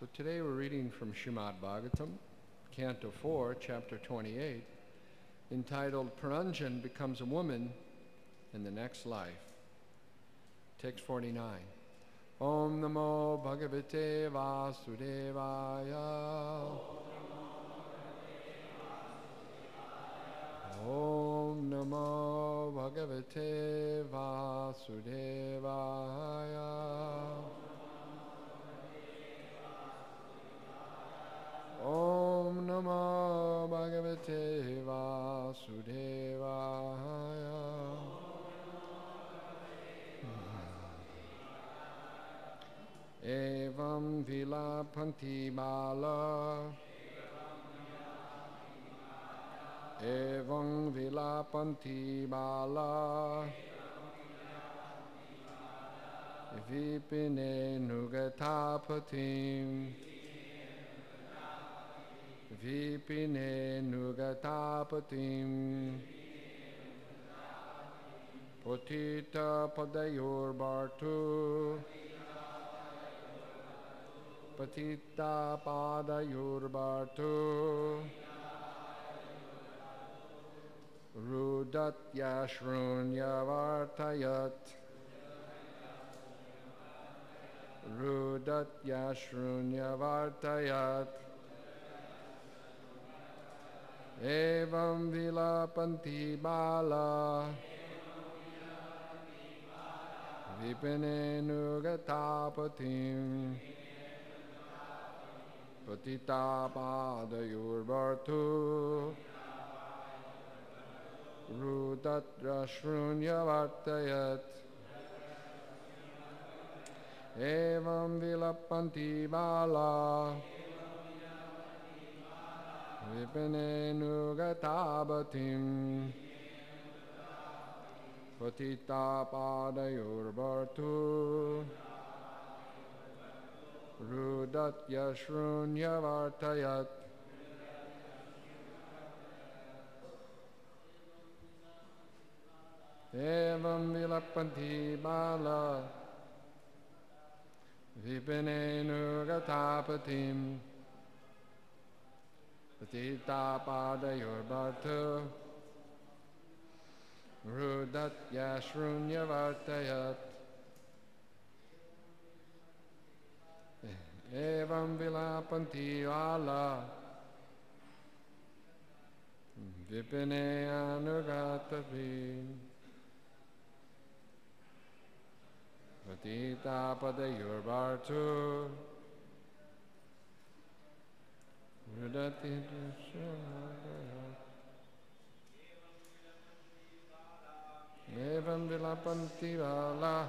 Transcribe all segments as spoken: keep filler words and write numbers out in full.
So today we're reading from Srimad Bhagavatam, Canto four, Chapter twenty-eight, entitled Puranjan Becomes a Woman in the Next Life. Text forty-nine. Om Namo Bhagavate Vasudevaya. Om Namo Bhagavate Vasudevaya. Om Namo Bhagavate Vasudevaya. Evam Vilapanti Bala. Evam Vilapanti Bala. Vipine Nugatapatim. Vipine Nugatapatim. Potita Padayor Bartu. Patita Padayor Bartu. Rudat Yashrunya Vartayat. Rudat Yashrunya Vartayat. Evam Vilapanti Bala. Vipine Nugatapatim. Patita Padayor Bartu. Rudat Yashrunya Vartayat. Evam Vilapanti Bala. Vipine Nugatapatim. Patita Padayor Bartu. Rudat Yashrunya Vartayat. Evam Vilapanti Bala. Vipine Nugatapatim. Patita Padayor Bartu. Rudat Yashrunya Vartayat. Evam Vilapanti Bala. Vipine Nugatapatim. Patita Padayor Bartu. Rudat Evam Vilapanti Bala.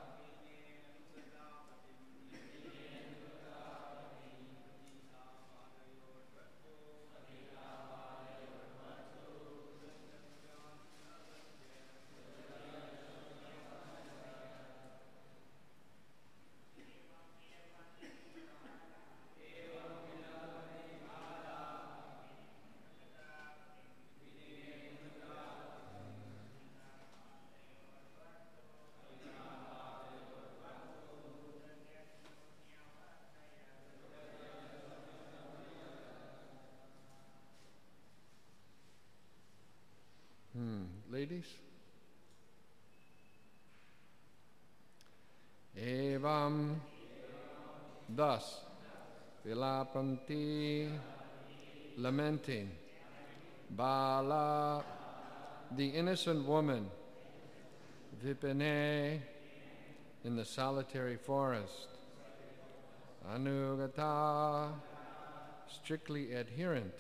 Hmm. Ladies? Evam. Thus. Vilapanti. Lamenting. Bala. The innocent woman. Vipine. In the solitary forest. Anugata. Strictly adherent.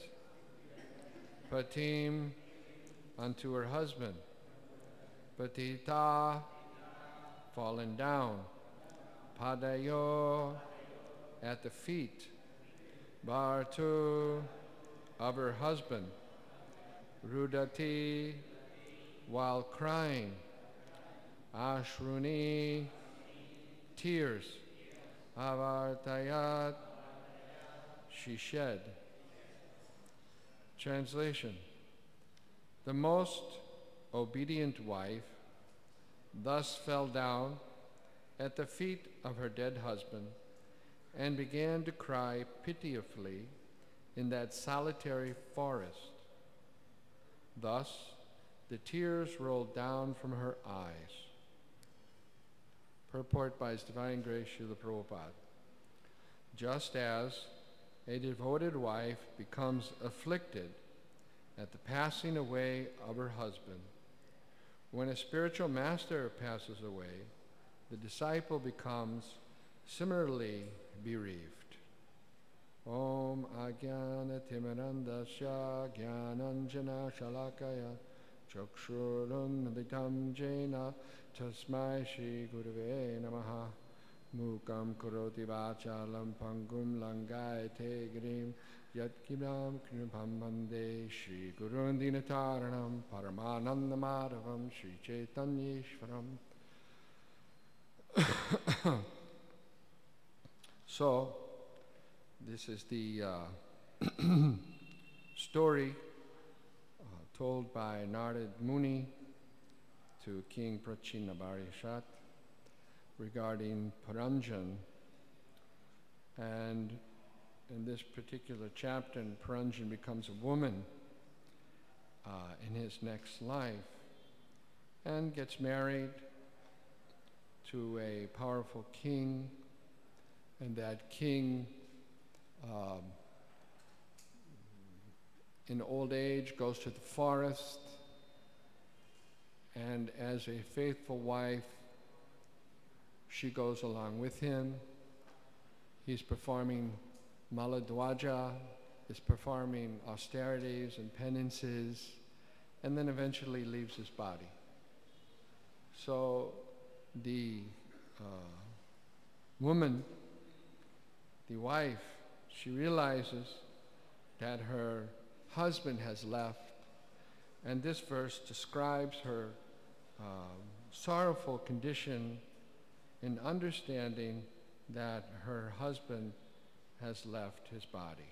Patim. Unto her husband. Patita. Fallen down. Padayo. At the feet. Bartu. Of her husband. Rudati. While crying. Ashruni. Tears. Avartayat. She shed. Translation. The most obedient wife thus fell down at the feet of her dead husband and began to cry pitifully in that solitary forest. Thus, the tears rolled down from her eyes. Purport by His Divine Grace Srila Prabhupada. Just as a devoted wife becomes afflicted at the passing away of her husband, when a spiritual master passes away, the disciple becomes similarly bereaved. Om Ajnana Timirandasya Jnananjana Shalakaya Chakshurunvitam Jena Tasmai Shri Gurave Namaha Mukam Karoti Vachalam Pangum Langayate Girim Yatkimam Knupam Bande Shri Gurundinataranam Paramananda Madhavam Shri Chaitanyeshwaram. So, this is the uh, story uh, told by Narad Muni to King Prachinabarhishat regarding Paranjan. And in this particular chapter, Paranjan becomes a woman uh, in his next life and gets married to a powerful king, and that king Um, in old age goes to the forest, and as a faithful wife, she goes along with him. He's performing Maladwaja, is performing austerities and penances, and then eventually leaves his body. So the uh, woman, the wife, she realizes that her husband has left, and this verse describes her um, sorrowful condition in understanding that her husband has left his body.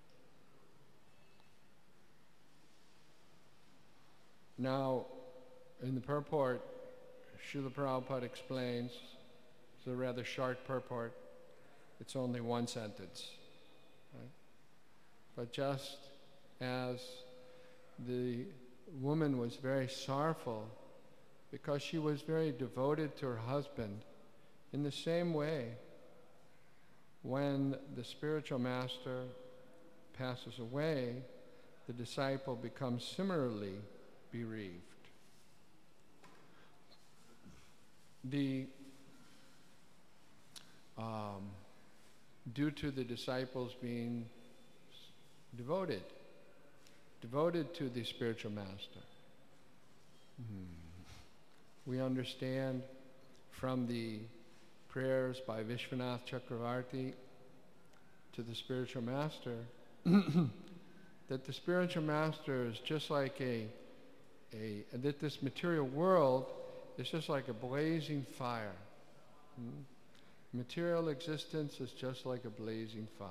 Now, in the purport, Srila Prabhupada explains, it's a rather short purport, it's only one sentence. Right? But just as the woman was very sorrowful because she was very devoted to her husband, in the same way, when the spiritual master passes away, the disciple becomes similarly bereaved. The um, due to the disciples being devoted, devoted to the spiritual master. Hmm. We understand from the prayers by Vishwanath Chakravarti to the spiritual master that the spiritual master is just like a, a, that this material world is just like a blazing fire. Hmm? Material existence is just like a blazing fire.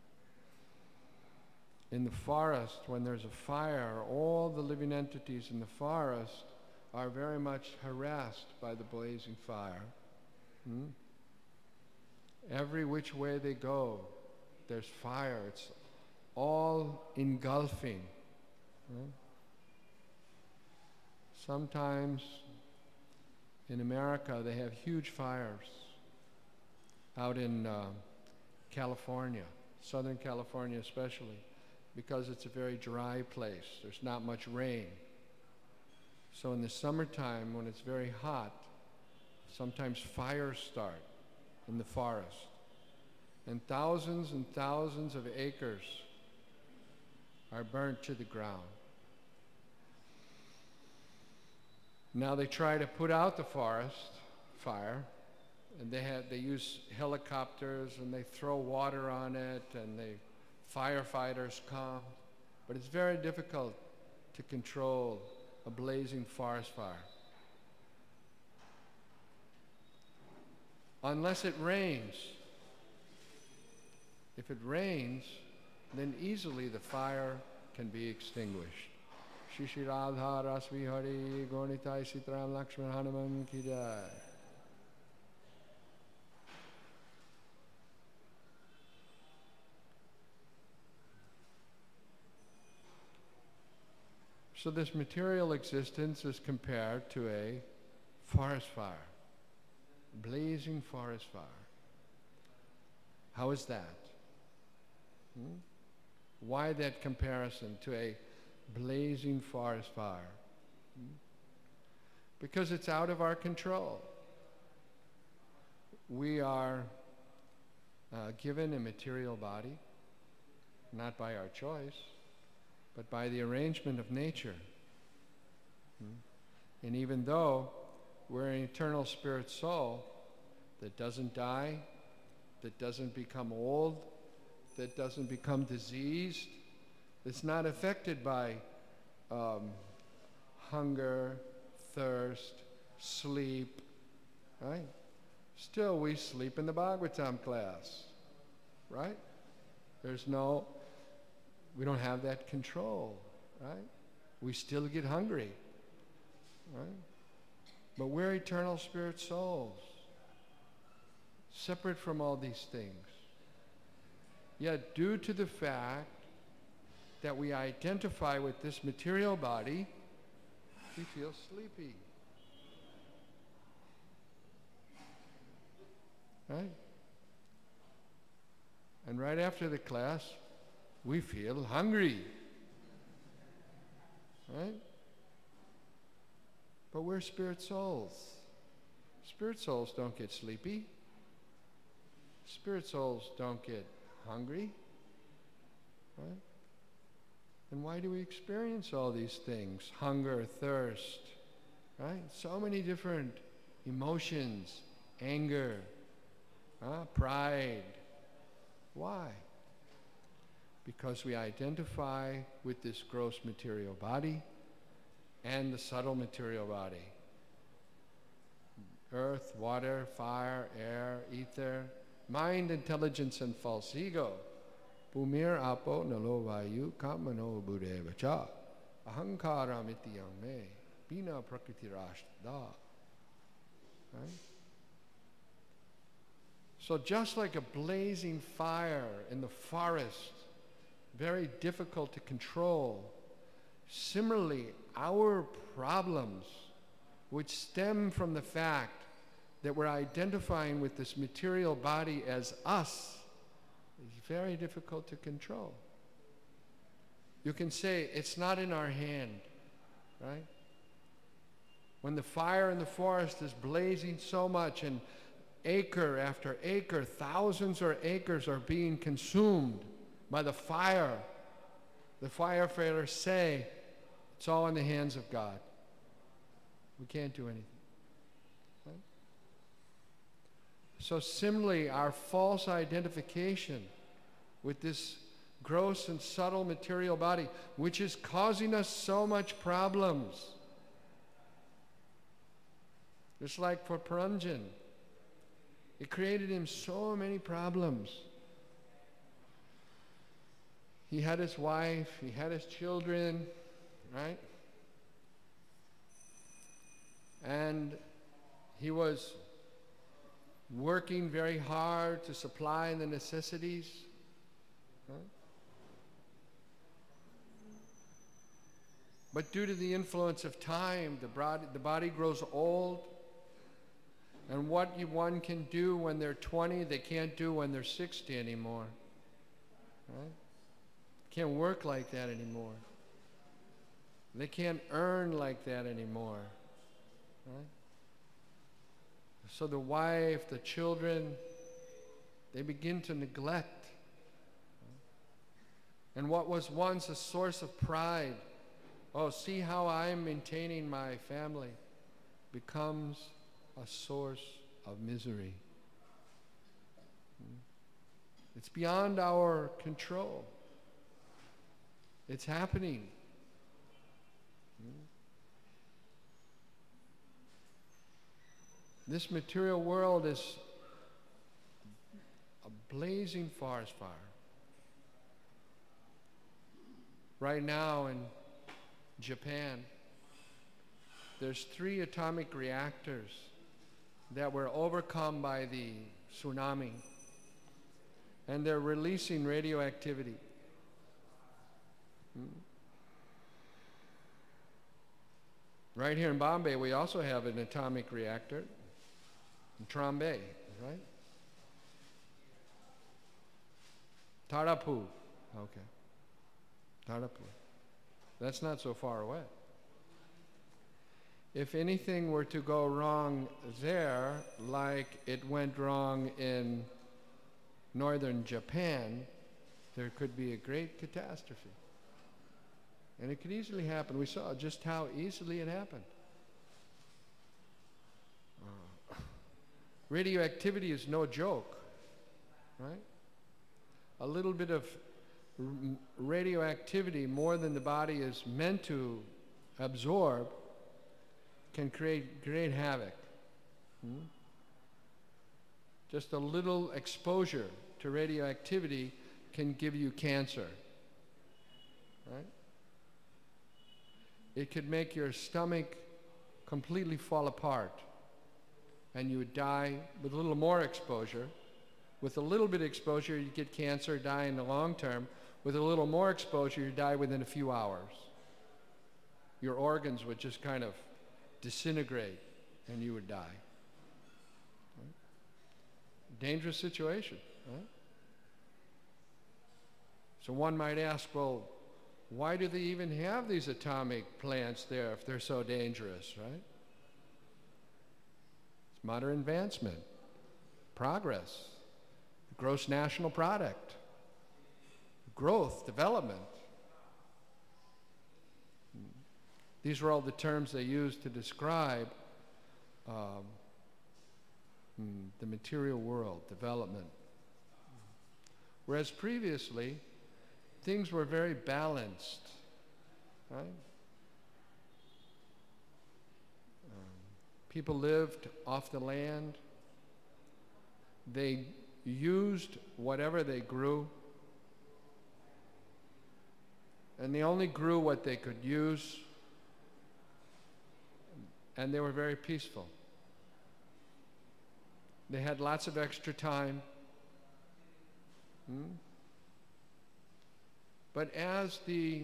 In the forest, when there's a fire, all the living entities in the forest are very much harassed by the blazing fire. Hmm? Every which way they go, there's fire. It's all engulfing. Hmm? Sometimes in America, they have huge fires. Out in uh, California, Southern California especially, because it's a very dry place. There's not much rain. So in the summertime, when it's very hot, sometimes fires start in the forest. And thousands and thousands of acres are burnt to the ground. Now they try to put out the forest fire, and they had they use helicopters and they throw water on it, and the firefighters come, but it's very difficult to control a blazing forest fire unless it rains. If it rains, then easily the fire can be extinguished. Shri Shri Radha Rasvi Hari Gaunitai Sitaram Lakshman Hanuman Ki Jai. So this material existence is compared to a forest fire, blazing forest fire. How is that? Hmm? Why that comparison to a blazing forest fire? Hmm? Because it's out of our control. We are uh, given a material body, not by our choice, but by the arrangement of nature. Hmm? And even though we're an eternal spirit soul that doesn't die, that doesn't become old, that doesn't become diseased, that's not affected by um, hunger, thirst, sleep, right? Still, we sleep in the Bhagavatam class, right? There's no, we don't have that control, right? We still get hungry, right? But we're eternal spirit souls, separate from all these things. Yet, due to the fact that we identify with this material body, we feel sleepy. Right? And right after the class, we feel hungry. Right? But we're spirit souls. Spirit souls don't get sleepy. Spirit souls don't get hungry. Right? And why do we experience all these things? Hunger, thirst, right? So many different emotions, anger, uh, pride. Why? Because we identify with this gross material body and the subtle material body. Earth, water, fire, air, ether, mind, intelligence, and false ego. Bhumir apo nalo vayu kamano buddhevacha ahankara mityang me bina prakriti rashtada. Right? So just like a blazing fire in the forest, very difficult to control, similarly, our problems, which stem from the fact that we're identifying with this material body as us, is very difficult to control. You can say it's not in our hand, right? When the fire in the forest is blazing so much and acre after acre, thousands or acres are being consumed by the fire, the firefighters say, it's all in the hands of God. We can't do anything. Right? So similarly, our false identification with this gross and subtle material body, which is causing us so much problems. Just like for Puranjan, it created him so many problems. He had his wife, he had his children, right? And he was working very hard to supply the necessities. Right? But due to the influence of time, the body, the body grows old. And what you, one can do when they're twenty, they can't do when they're sixty anymore. Right? Can't work like that anymore. They can't earn like that anymore. Right? So the wife, the children, they begin to neglect. And what was once a source of pride, oh, see how I'm maintaining my family, becomes a source of misery. It's beyond our control. It's happening. This material world is a blazing forest fire. Right now in Japan, there's three atomic reactors that were overcome by the tsunami, and they're releasing radioactivity. Right here in Bombay, we also have an atomic reactor in Trombay, right? Tarapur. Okay. Tarapur. That's not so far away. If anything were to go wrong there, like it went wrong in northern Japan, there could be a great catastrophe. And it could easily happen. We saw just how easily it happened. Uh, radioactivity is no joke, right? A little bit of r- radioactivity, more than the body is meant to absorb, can create great havoc. Hmm? Just a little exposure to radioactivity can give you cancer, right? It could make your stomach completely fall apart, and you would die with a little more exposure. With a little bit of exposure, you get cancer, die in the long term. With a little more exposure, you die within a few hours. Your organs would just kind of disintegrate, and you would die. Right? Dangerous situation, right? So one might ask, well, why do they even have these atomic plants there if they're so dangerous, right? It's modern advancement, progress, gross national product, growth, development. These are all the terms they use to describe um, the material world, development. Whereas previously, things were very balanced, right? Um, people lived off the land. They used whatever they grew. And they only grew what they could use. And they were very peaceful. They had lots of extra time. Hmm? But as the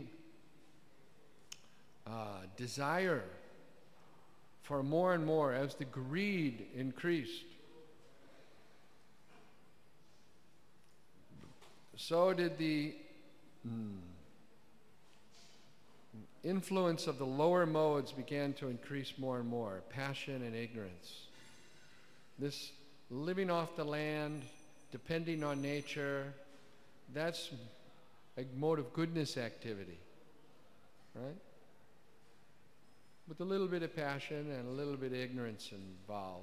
uh, desire for more and more, as the greed increased, so did the mm, influence of the lower modes began to increase more and more, passion and ignorance. This living off the land, depending on nature, that's a mode of goodness activity, right? With a little bit of passion and a little bit of ignorance involved.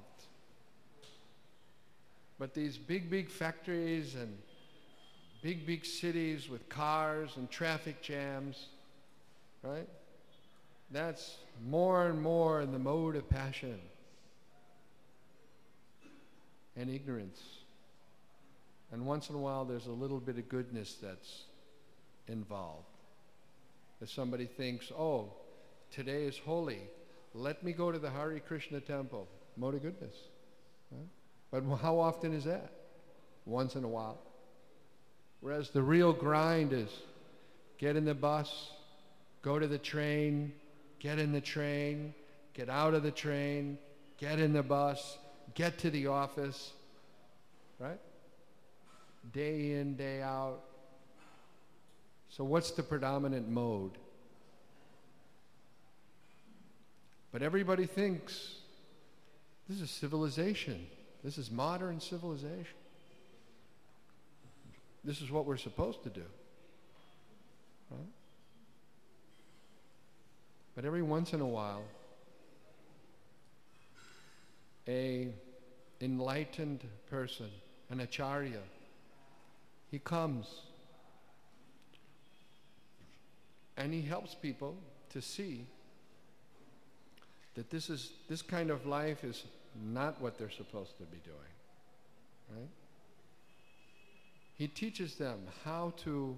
But these big, big factories and big, big cities with cars and traffic jams, right? That's more and more in the mode of passion and ignorance. And once in a while, there's a little bit of goodness that's involved. If somebody thinks, oh, today is holy, let me go to the Hare Krishna temple. Mode of goodness. Right? But how often is that? Once in a while. Whereas the real grind is get in the bus, go to the train, get in the train, get out of the train, get in the bus, get to the office, right? Day in, day out. So what's the predominant mode? But everybody thinks this is civilization. This is modern civilization. This is what we're supposed to do. Right? But every once in a while, a enlightened person, an acharya, he comes and he helps people to see that this is this kind of life is not what they're supposed to be doing. Right? He teaches them how to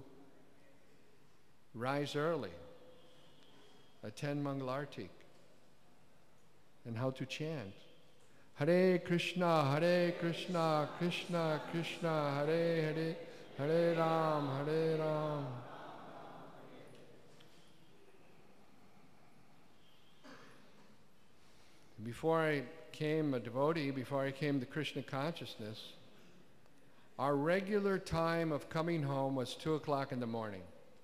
rise early, attend Mangalartik, and how to chant. Hare Krishna, Hare Krishna, Krishna Krishna, Hare Hare, Hare Ram, Hare Ram. Before I became a devotee, before I came to Krishna consciousness, our regular time of coming home was two o'clock in the morning.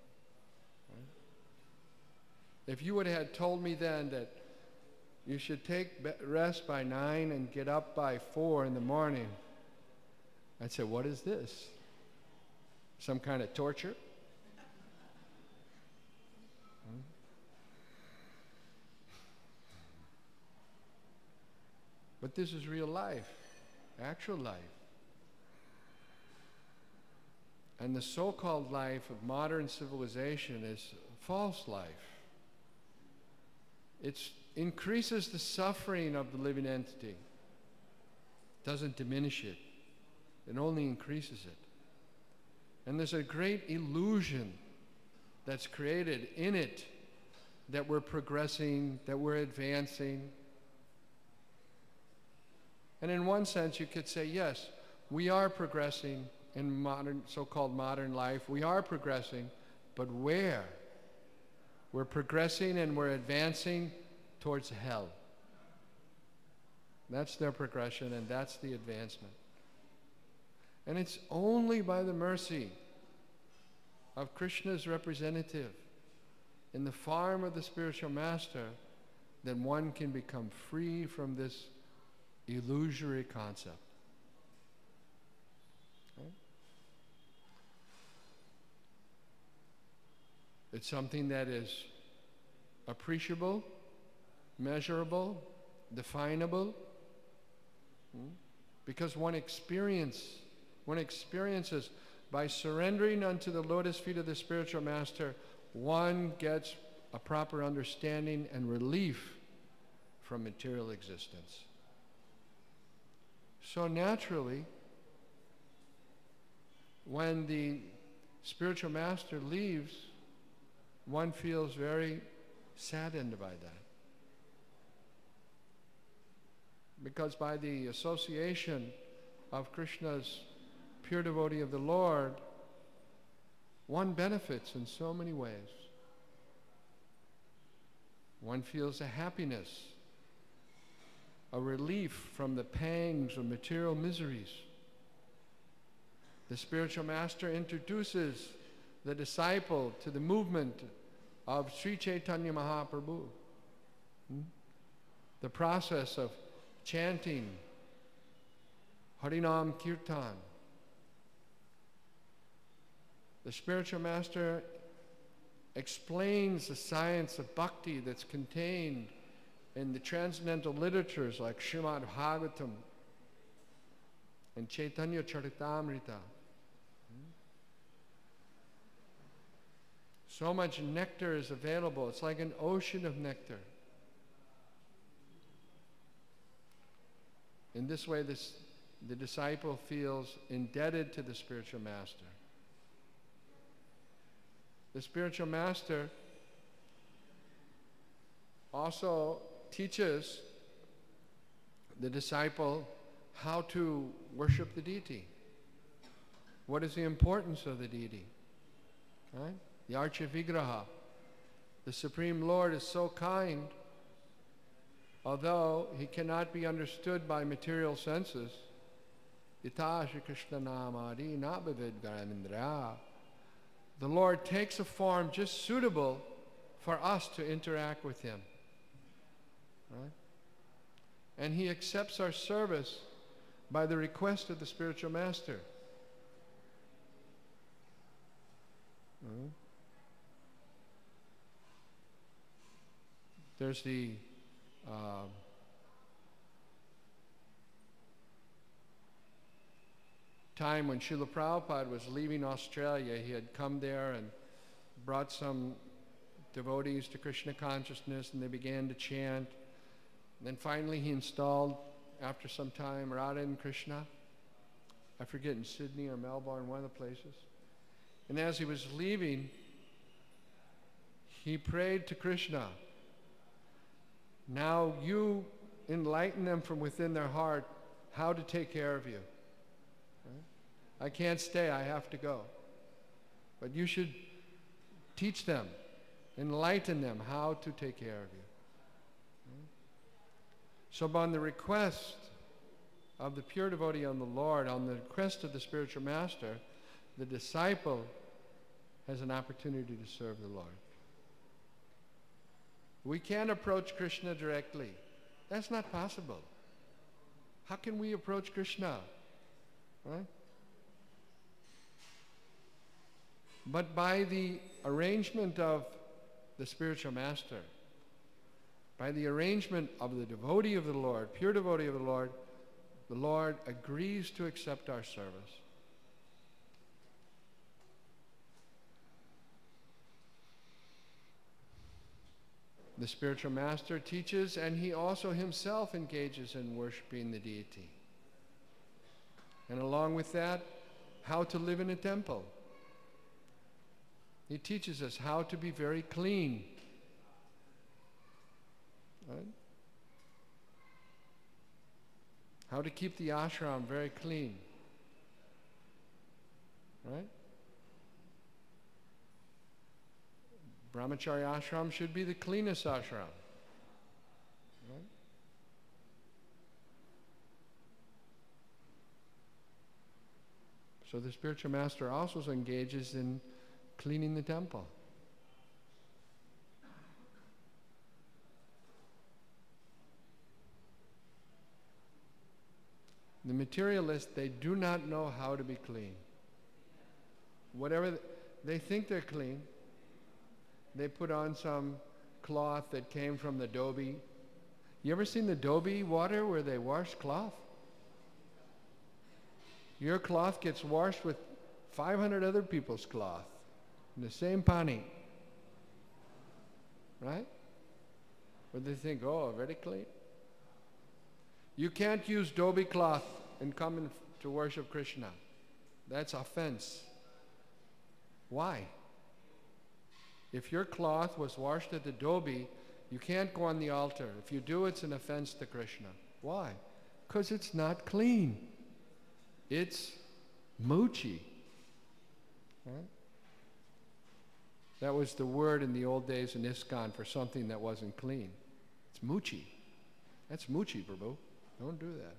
If you would have told me then that you should take rest by nine and get up by four in the morning, I'd say, what is this? Some kind of torture? Hmm? But this is real life, actual life. And the so-called life of modern civilization is false life. It increases the suffering of the living entity. Doesn't diminish it. It only increases it. And there's a great illusion that's created in it that we're progressing, that we're advancing. And in one sense, you could say, yes, we are progressing in modern, so-called modern life. We are progressing, but where? We're progressing and we're advancing towards hell. That's their progression and that's the advancement. And it's only by the mercy of Krishna's representative in the form of the spiritual master that one can become free from this illusory concept. Okay? It's something that is appreciable, measurable, definable, hmm? because one experience, one experiences by surrendering unto the lotus feet of the spiritual master, one gets a proper understanding and relief from material existence. So naturally, when the spiritual master leaves, one feels very saddened by that. Because by the association of Krishna's pure devotee of the Lord, one benefits in so many ways. One feels a happiness, a relief from the pangs of material miseries. The spiritual master introduces the disciple to the movement of Sri Chaitanya Mahaprabhu. Hmm? The process of chanting Harinam Kirtan. The spiritual master explains the science of bhakti that's contained in the transcendental literatures like Srimad Bhagavatam and Chaitanya Charitamrita. So much nectar is available. It's like an ocean of nectar. In this way, this, the disciple feels indebted to the spiritual master. The spiritual master also teaches the disciple how to worship the deity. What is the importance of the deity? Right? The Archa Vigraha. The Supreme Lord is so kind, although he cannot be understood by material senses. Ita Shri Krishna Namadi Nabavid Garamindra. The Lord takes a form just suitable for us to interact with him. Right? And he accepts our service by the request of the spiritual master. Mm-hmm. There's the uh, time when Srila Prabhupada was leaving Australia. He had come there and brought some devotees to Krishna consciousness, and they began to chant. And then finally he installed, after some time, Radha and Krishna. I forget, in Sydney or Melbourne, one of the places. And as he was leaving, he prayed to Krishna, now you enlighten them from within their heart how to take care of you. Right? I can't stay, I have to go. But you should teach them, enlighten them how to take care of you. Right? So upon the request of the pure devotee on the Lord, on the request of the spiritual master, the disciple has an opportunity to serve the Lord. We can't approach Krishna directly. That's not possible. How can we approach Krishna? Right? But by the arrangement of the spiritual master, by the arrangement of the devotee of the Lord, pure devotee of the Lord, the Lord agrees to accept our service. The spiritual master teaches, and he also himself engages in worshiping the deity. And along with that, how to live in a temple. He teaches us how to be very clean. Right? How to keep the ashram very clean. Right? Brahmacharya ashram should be the cleanest ashram. Right? So the spiritual master also engages in cleaning the temple. The materialists, they do not know how to be clean. Whatever, th- they think they're clean. They put on some cloth that came from the Dhobi. You ever seen the Dhobi water where they wash cloth? Your cloth gets washed with five hundred other people's cloth in the same pani. Right? But they think, oh, very clean. You can't use Dhobi cloth and come in to worship Krishna. That's offense. Why? If your cloth was washed at the Dhobi, you can't go on the altar. If you do, it's an offense to Krishna. Why? Because it's not clean. It's muchi. Right? That was the word in the old days in ISKCON for something that wasn't clean. It's muchi. That's muchi, Prabhu. Don't do that.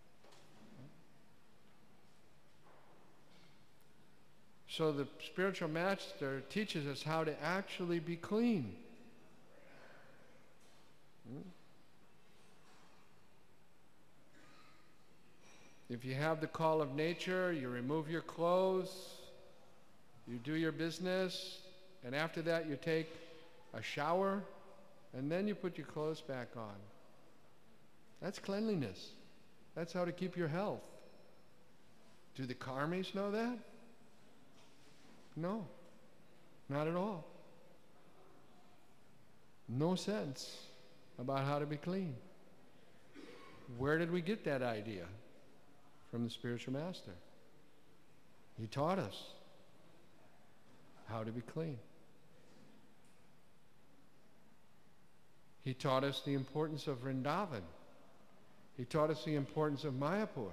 So the spiritual master teaches us how to actually be clean. Hmm? If you have the call of nature, you remove your clothes, you do your business, and after that you take a shower, and then you put your clothes back on. That's cleanliness. That's how to keep your health. Do the karmis know that? No, not at all. No sense about how to be clean. Where did we get that idea? From the spiritual master. He taught us how to be clean. He taught us the importance of Vrindavan. He taught us the importance of Mayapur.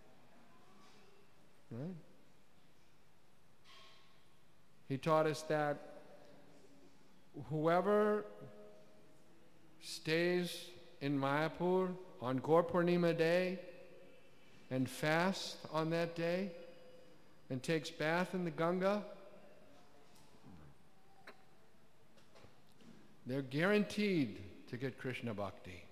Right? He taught us that whoever stays in Mayapur on Gaur Purnima day and fasts on that day and takes bath in the Ganga, they're guaranteed to get Krishna Bhakti.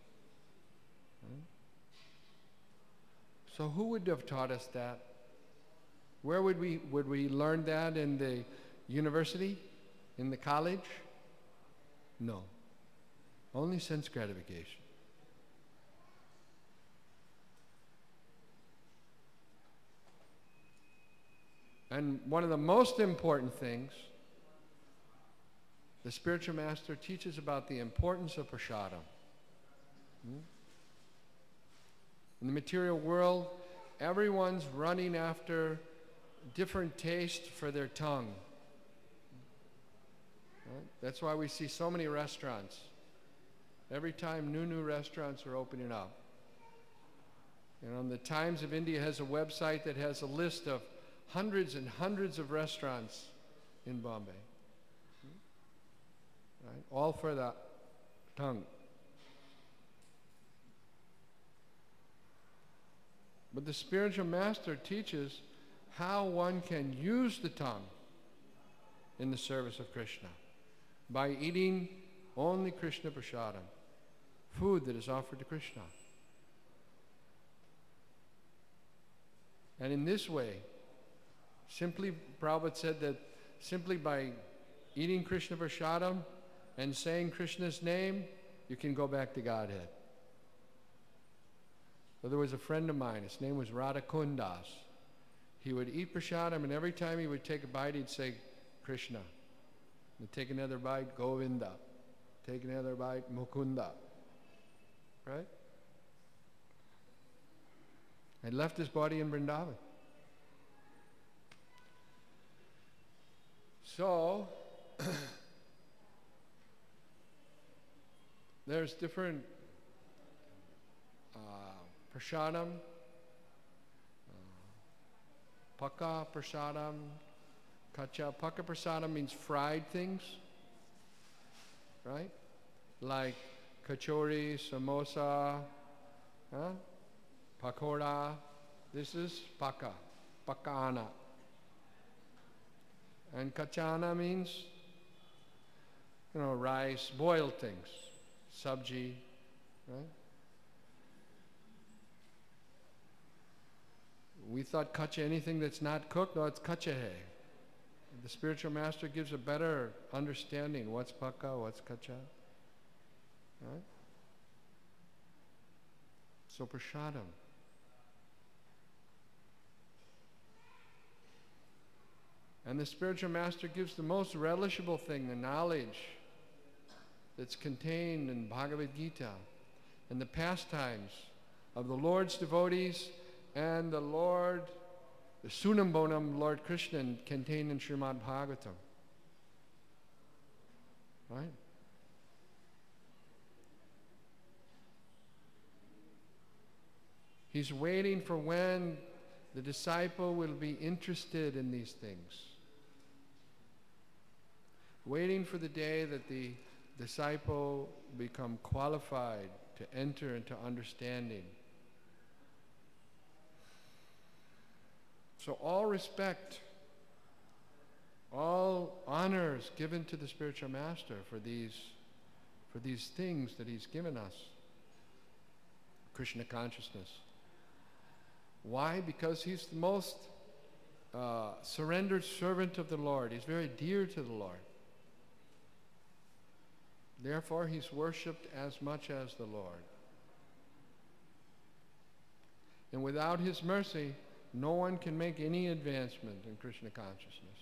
So who would have taught us that? Where would we, would we learn that? In the university? In the college? No. Only sense gratification. And one of the most important things, the spiritual master teaches about the importance of prasadam. Hmm? In the material world, everyone's running after different taste for their tongue. Right? That's why we see so many restaurants. Every time new, new restaurants are opening up. And the Times of India has a website that has a list of hundreds and hundreds of restaurants in Bombay. Right? All for the tongue. But the spiritual master teaches how one can use the tongue in the service of Krishna by eating only Krishna prasadam, food that is offered to Krishna. And in this way, simply, Prabhupada said that simply by eating Krishna prasadam and saying Krishna's name, you can go back to Godhead. So there was a friend of mine, his name was Radhakundas. He would eat prasadam, and every time he would take a bite, he'd say Krishna. And take another bite, Govinda. Take another bite, Mukunda. Right? He left his body in Vrindavan. So, there's different uh, prasadam, uh, paka prasadam, kacha. Paka prasadam means fried things, right? Like kachori, samosa, huh? Pakora. This is paka, pakana. And kachana means, you know, rice, boiled things, sabji, right? We thought kacha, anything that's not cooked, no, it's kachahe. The spiritual master gives a better understanding. What's paka, what's kacha, right? So prasadam. And the spiritual master gives the most relishable thing, the knowledge that's contained in Bhagavad Gita and the pastimes of the Lord's devotees and the Lord, the Sunam Bonam, Lord Krishna, contained in Srimad Bhagavatam. Right? He's waiting for when the disciple will be interested in these things. Waiting for the day that the disciple become qualified to enter into understanding. So all respect, all honor is given to the spiritual master for these, for these things that he's given us. Krishna consciousness. Why? Because he's the most uh, surrendered servant of the Lord. He's very dear to the Lord. Therefore, he's worshipped as much as the Lord. And without his mercy, no one can make any advancement in Krishna consciousness.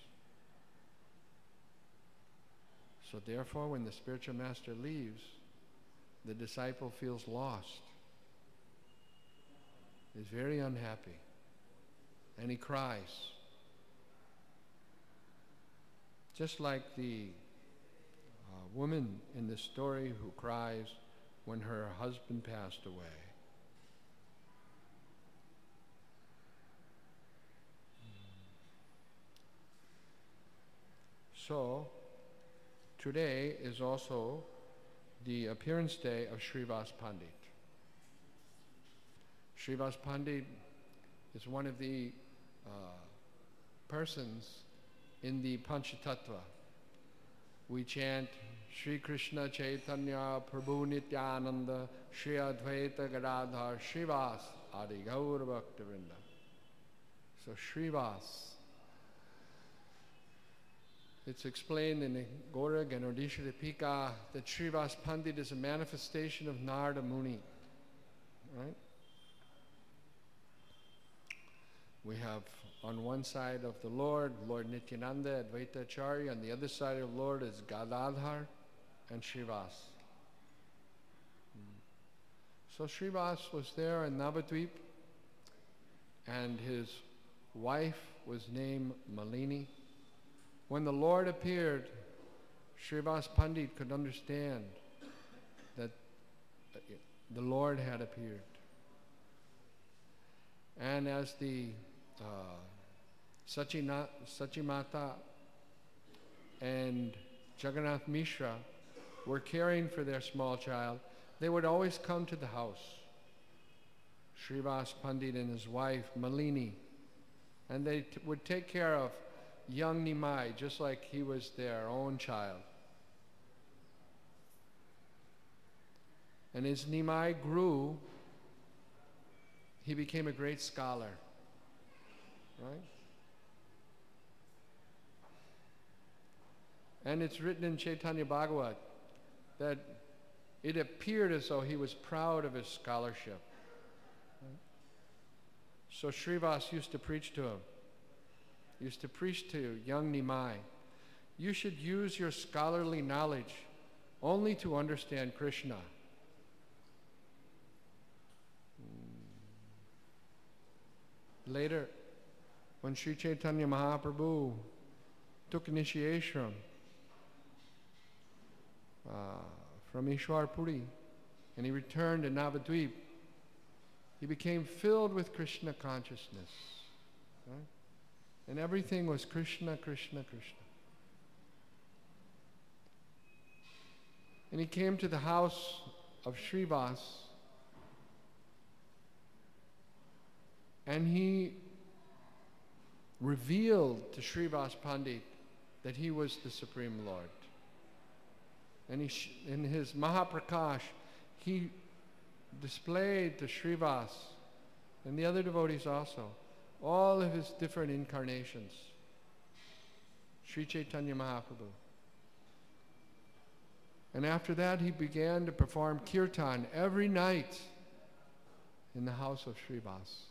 So therefore, when the spiritual master leaves, the disciple feels lost. He's very unhappy. And he cries. Just like the uh, woman in this story who cries when her husband passed away. So, today is also the appearance day of Srivas Pandit. Srivas Pandit is one of the uh, persons in the Panchatattva. We chant Shri Krishna Chaitanya Prabhu Nityananda Shri Advaita Gadadhar Srivas Adi Gaura Bhaktivinoda. So Srivas. It's explained in the Gaura Ganodisha Dipika that Srivas Pandit is a manifestation of Narada Muni. Right? We have on one side of the Lord, Lord Nityananda, Advaita Acharya. On the other side of the Lord is Gadadhar and Srivas. So Srivas was there in Navadvip, and his wife was named Malini. When the Lord appeared, Srivas Pandit could understand that the Lord had appeared. And as the uh, Sachina, Sachimata and Jagannath Mishra were caring for their small child, they would always come to the house. Srivas Pandit and his wife Malini, and they t would take care of young Nimai just like he was their own child. And as Nimai grew, he became a great scholar, right? And it's written in Chaitanya Bhagavat that it appeared as though he was proud of his scholarship. Right? So Srivas used to preach to him, used to preach to young Nimai, you should use your scholarly knowledge only to understand Krishna. Later, when Sri Chaitanya Mahaprabhu took initiation uh, from Ishwar Puri and he returned to Navadvip, he became filled with Krishna consciousness. Right? And everything was Krishna, Krishna, Krishna. And he came to the house of Srivas, and he revealed to Srivas Pandit that he was the Supreme Lord. And he sh in his Mahaprakash, he displayed to Srivas and the other devotees also all of his different incarnations. Sri Chaitanya Mahaprabhu. And after that, he began to perform kirtan every night in the house of Srivas.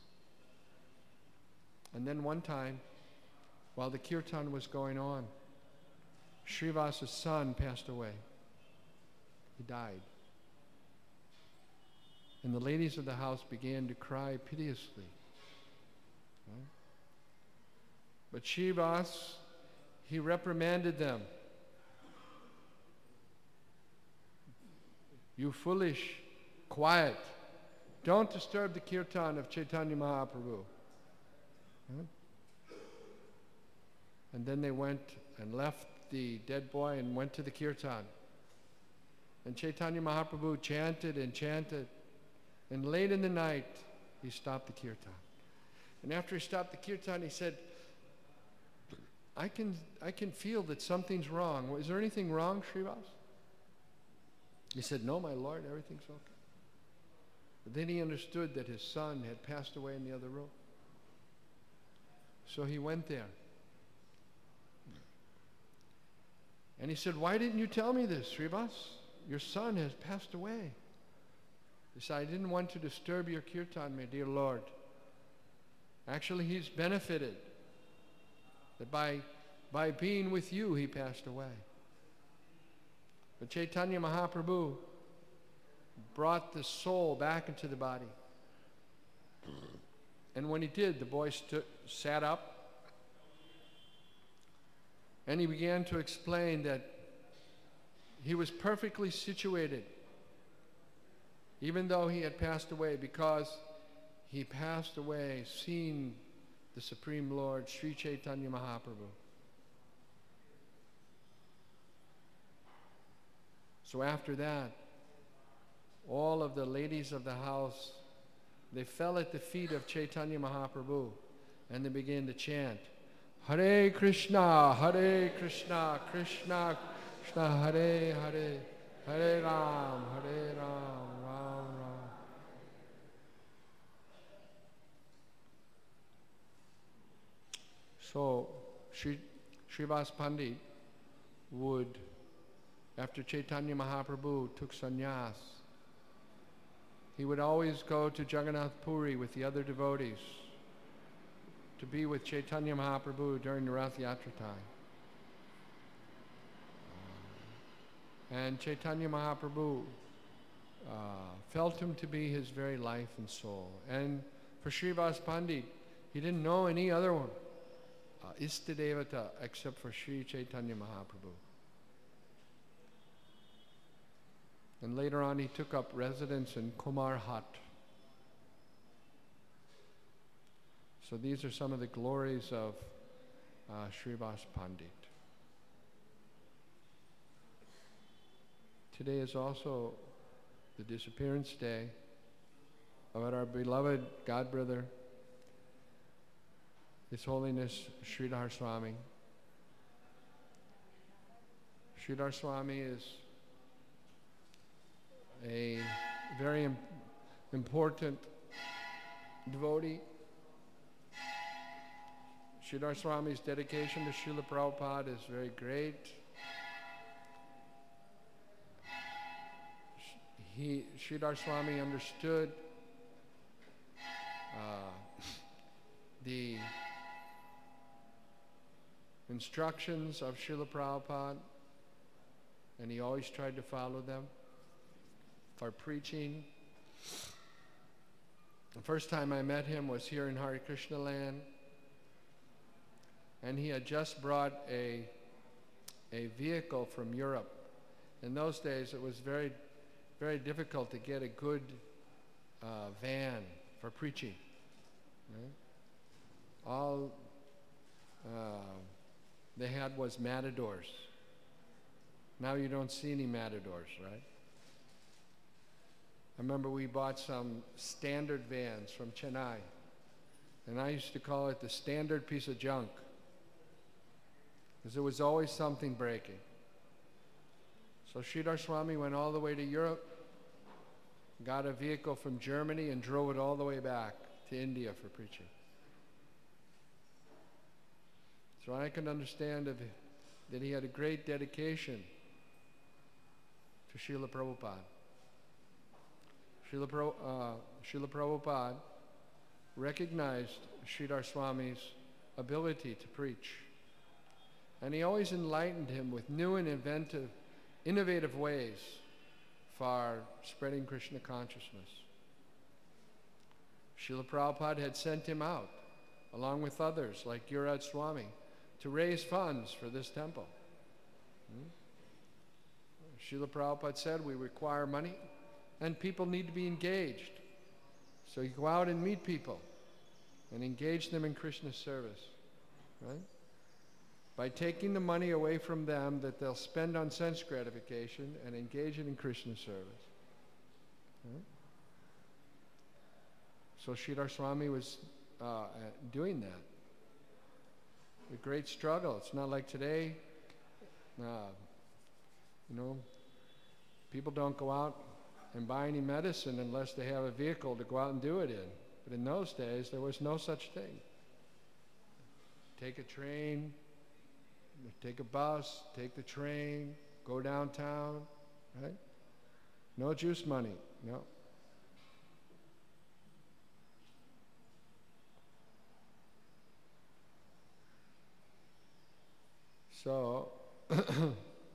And then one time, while the kirtan was going on, Srivas' son passed away. He died. And the ladies of the house began to cry piteously. Right? But Srivas, he reprimanded them. You foolish, quiet. Don't disturb the kirtan of Chaitanya Mahaprabhu. Right? And then they went and left the dead boy and went to the kirtan. And Chaitanya Mahaprabhu chanted and chanted. And late in the night, he stopped the kirtan. And after he stopped the kirtan, he said, I can, I can feel that something's wrong. Is there anything wrong, Srivas? He said, no, my Lord, everything's okay. But then he understood that his son had passed away in the other room. So he went there. And he said, why didn't you tell me this, Srivas? Your son has passed away. He said, I didn't want to disturb your kirtan, my dear Lord. Actually, he's benefited. That by, by being with you, he passed away. But Chaitanya Mahaprabhu brought the soul back into the body. And when he did, the boy stood, sat up, and he began to explain that he was perfectly situated, even though he had passed away, because he passed away seeing the Supreme Lord, Sri Chaitanya Mahaprabhu. So after that, all of the ladies of the house, they fell at the feet of Chaitanya Mahaprabhu and they began to chant, Hare Krishna, Hare Krishna, Krishna Krishna, Hare Hare, Hare Ram, Hare Ram, Ram Ram. So, Sri, Srivas Pandit would, after Chaitanya Mahaprabhu took sannyas, he would always go to Jagannath Puri with the other devotees to be with Chaitanya Mahaprabhu during the Rath Yatra time. And Chaitanya Mahaprabhu uh, felt him to be his very life and soul. And for Srivas Pandit, he didn't know any other one, uh, Istadevata, except for Sri Chaitanya Mahaprabhu. And later on, he took up residence in Kumar Hat. So these are some of the glories of uh, Srivas Pandit. Today is also the disappearance day of our beloved God brother, His Holiness Sridhar Swami. Sridhar Swami is a very im- important devotee. Sridhar Swami's dedication to Srila Prabhupada is very great. He, Sridhar Swami understood uh, the instructions of Srila Prabhupada, and he always tried to follow them for preaching. The first time I met him was here in Hare Krishna land, and he had just brought a, a vehicle from Europe. In those days, it was very, very difficult to get a good uh, van for preaching. Right? All uh, they had was matadors. Now you don't see any matadors, right? I remember we bought some standard vans from Chennai, and I used to call it the standard piece of junk, because there was always something breaking. So Sridhar Swami went all the way to Europe, got a vehicle from Germany, and drove it all the way back to India for preaching. So I can understand of, that he had a great dedication to Srila Prabhupada. Srila, Pro, uh, Srila Prabhupada recognized Sridhar Swami's ability to preach, and he always enlightened him with new and inventive, innovative ways for spreading Krishna consciousness. Srila Prabhupada had sent him out, along with others like Yuvraj Swami, to raise funds for this temple. Hmm? Srila Prabhupada said, we require money, and people need to be engaged. So you go out and meet people and engage them in Krishna's service, right? By taking the money away from them that they'll spend on sense gratification and engage it in Krishna's service. Right? So Sridhar Swami was uh, doing that. A great struggle. It's not like today, uh, you know, people don't go out and buy any medicine unless they have a vehicle to go out and do it in. But in those days, there was no such thing. Take a train, take a bus, take the train, go downtown, right? No juice money, no. So, hmm.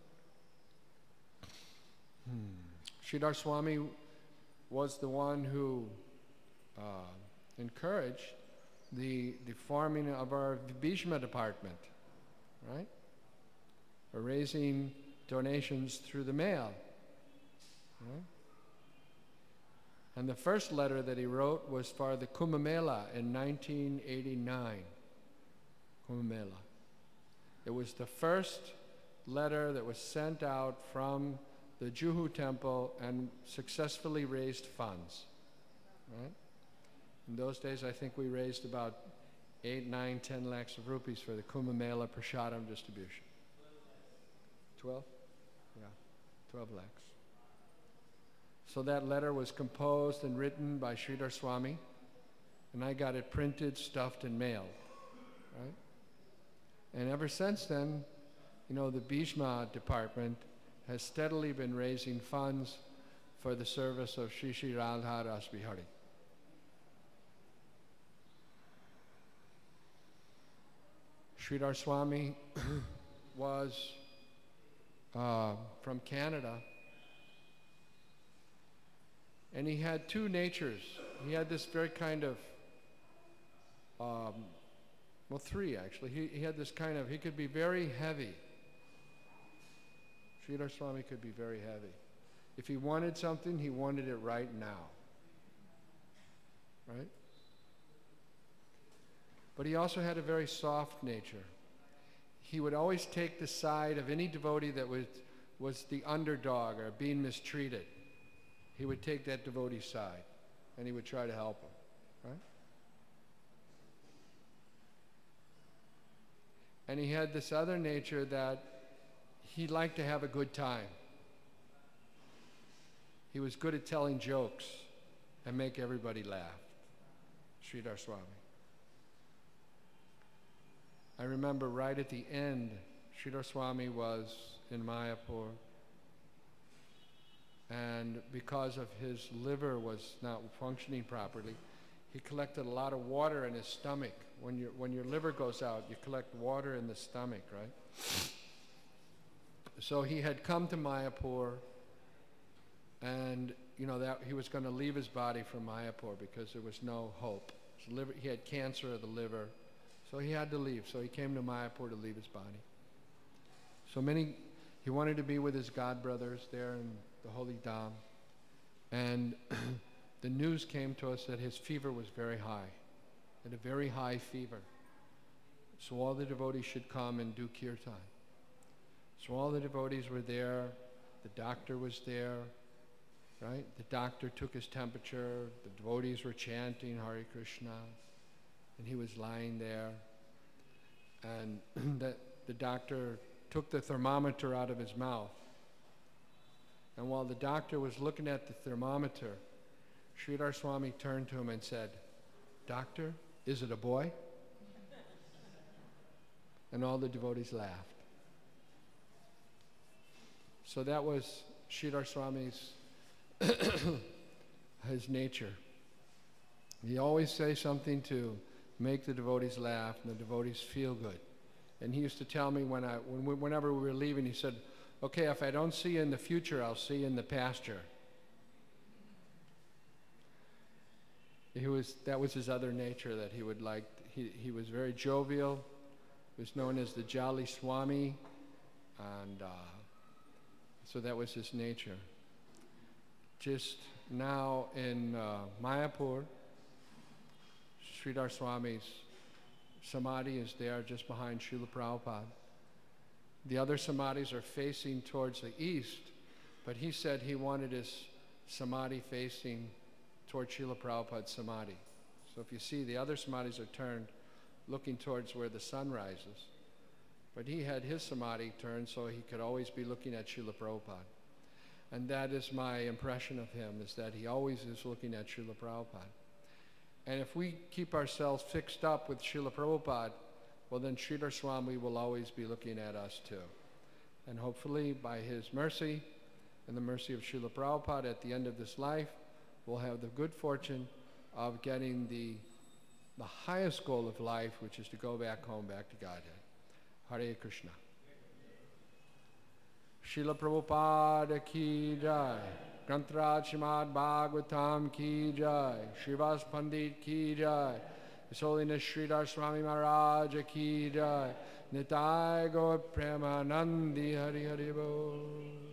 Sridhar Swami was the one who uh, encouraged the, the forming of our Bhishma department, right? We're raising donations through the mail, right? And the first letter that he wrote was for the Kumbh Mela in nineteen eighty-nine, Kumbh Mela. It was the first letter that was sent out from the Juhu temple and successfully raised funds, right? In those days, I think we raised about eight, nine, ten lakhs of rupees for the Kumbh Mela Prasadam distribution. Twelve? Yeah, twelve lakhs. So that letter was composed and written by Sridhar Swami, and I got it printed, stuffed, and mailed, right? And ever since then, you know, the Bhishma department has steadily been raising funds for the service of Sri Sri Radha Ras Bihari. Sridhar Swami was uh, from Canada, and he had two natures. He had this very kind of, um, well, three actually. He, he had this kind of, he could be very heavy. Sridhar Swami could be very heavy. If he wanted something, he wanted it right now, right? But he also had a very soft nature. He would always take the side of any devotee that was, was the underdog or being mistreated. He would take that devotee's side. and he would try to help him, right? And he had this other nature that he liked to have a good time. He was good at telling jokes and make everybody laugh. Sridhar Swami. I remember right at the end, Sridhar Swami was in Mayapur, and because of his liver was not functioning properly, he collected a lot of water in his stomach. When your, when your liver goes out, you collect water in the stomach, right? So he had come to Mayapur, and you know that he was going to leave his body for Mayapur because there was no hope. His liver, he had cancer of the liver, so he had to leave. So he came to Mayapur to leave his body. So many, he wanted to be with his god brothers there in the Holy Dham, and the news came to us that his fever was very high, had a very high fever. So all the devotees should come and do kirtan. So all the devotees were there, the doctor was there, right? The doctor took his temperature, the devotees were chanting Hare Krishna, and he was lying there. And the, the doctor took the thermometer out of his mouth. And while the doctor was looking at the thermometer, Sridhar Swami turned to him and said, "Doctor, is it a boy?" And all the devotees laughed. So that was Sridhar Swami's his nature. He always say something to make the devotees laugh and the devotees feel good. And he used to tell me when I, when we, whenever we were leaving, he said, "Okay, if I don't see you in the future, I'll see you in the pasture." He was, that was his other nature that he would like. He, he was very jovial. He was known as the Jolly Swami, and uh, so that was his nature. Just now in uh, Mayapur, Sridhar Swami's samadhi is there just behind Srila Prabhupada. The other samadhis are facing towards the east, but he said he wanted his samadhi facing towards Srila Prabhupada's samadhi. So if you see, the other samadhis are turned looking towards where the sun rises. But he had his samadhi turned so he could always be looking at Srila Prabhupada. And that is my impression of him, is that he always is looking at Srila Prabhupada. And if we keep ourselves fixed up with Srila Prabhupada, well then Sridhar Swami will always be looking at us too. And hopefully by his mercy and the mercy of Srila Prabhupada at the end of this life, we'll have the good fortune of getting the, the highest goal of life, which is to go back home, back to Godhead. Hare Krishna. Srila Prabhupada ki jai. Grantaraj Srimad Bhagavatam ki jai. Srivas Pandit ki jai. His Holiness Sridhar Swami Maharaj ki jai. Nitai Gaur Premanandi Hari Hari Bol.